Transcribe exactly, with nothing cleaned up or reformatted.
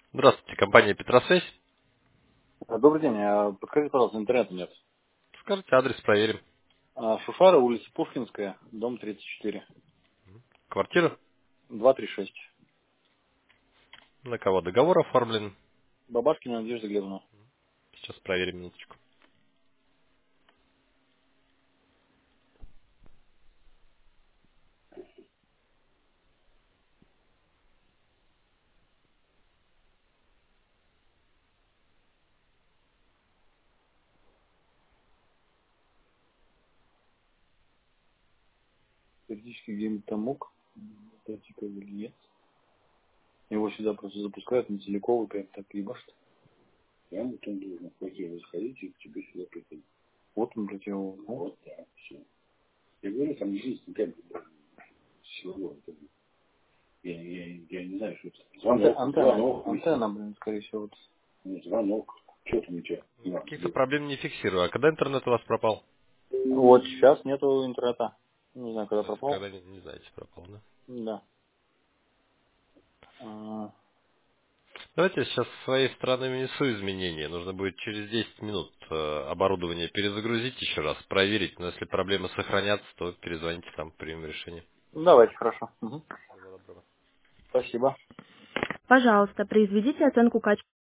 Здравствуйте, компания Петросвязь. А, Добрый день. А, Подскажите, пожалуйста, интернета нет. Скажите адрес, проверим. А, Шушара, улица Пушкинская, дом тридцать четыре, Квартира? два три шесть. На кого договор оформлен? Бабашкина Надежда Глебовна. Сейчас проверим минуточку. Периодически где-нибудь там мог. Тактика или нет. Его сюда просто запускают на Целиковый, прям так ебашит. Прямо вот он должен в квартиру заходить и к тебе сюда приходить. Вот он протянул. Вот так, все. Я говорю, там есть какая-то силовая. Я, я, я не знаю, что это. Звонок, антенна, звонок, антенна, блин, скорее всего. Вот. Ну, звонок. Что там у тебя? На, Каких-то где? проблем не фиксирую. А когда интернет у вас пропал? Вот сейчас нету интернета. Не знаю, когда То есть, пропал. когда не, не знаете, пропал, да? Да. А, Давайте я сейчас с своей стороны внесу изменения. Нужно будет через десять минут э, оборудование перезагрузить еще раз, проверить. Но если проблемы сохранятся, то перезвоните, там примем решение. Давайте, хорошо. Мгм. Всего доброго. Спасибо. Пожалуйста, произведите оценку качества.